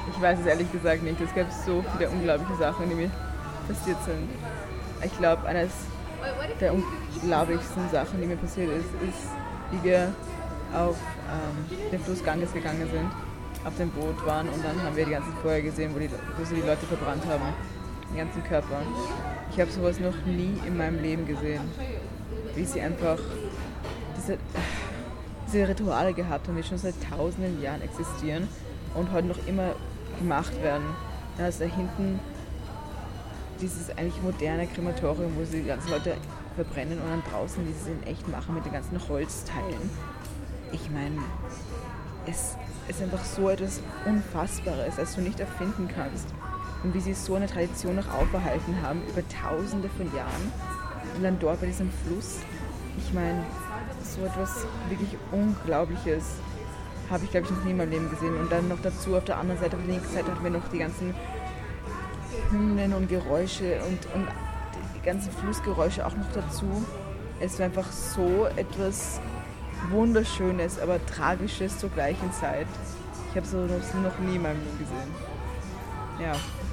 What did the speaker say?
Ich weiß es ehrlich gesagt nicht. Es gab so viele unglaubliche Sachen, die mir passiert sind. Ich glaube, eines der unglaublichsten Sachen, die mir passiert ist, wie wir auf den Fluss Ganges gegangen sind, auf dem Boot waren und dann haben wir die ganzen Feuer gesehen, wo sie die Leute verbrannt haben, den ganzen Körper. Ich habe sowas noch nie in meinem Leben gesehen, wie sie einfach diese Rituale gehabt haben, die schon seit tausenden Jahren existieren und heute noch immer gemacht werden. Da ist da hinten dieses eigentlich moderne Krematorium, wo sie die ganzen Leute verbrennen und dann draußen dieses in echt machen mit den ganzen Holzteilen. Ich meine, es ist einfach so etwas Unfassbares, das du nicht erfinden kannst. Und wie sie so eine Tradition noch aufgehalten haben über tausende von Jahren und dann dort bei diesem Fluss. Ich meine, so etwas wirklich Unglaubliches habe ich, glaube ich, noch nie in meinem Leben gesehen. Und dann noch dazu auf der anderen Seite, auf der linken Seite hatten wir noch die ganzen Hymnen und Geräusche und die ganzen Flussgeräusche auch noch dazu. Es war einfach so etwas Wunderschönes, aber Tragisches zur gleichen Zeit. Ich habe so noch nie in meinem Leben gesehen. Ja.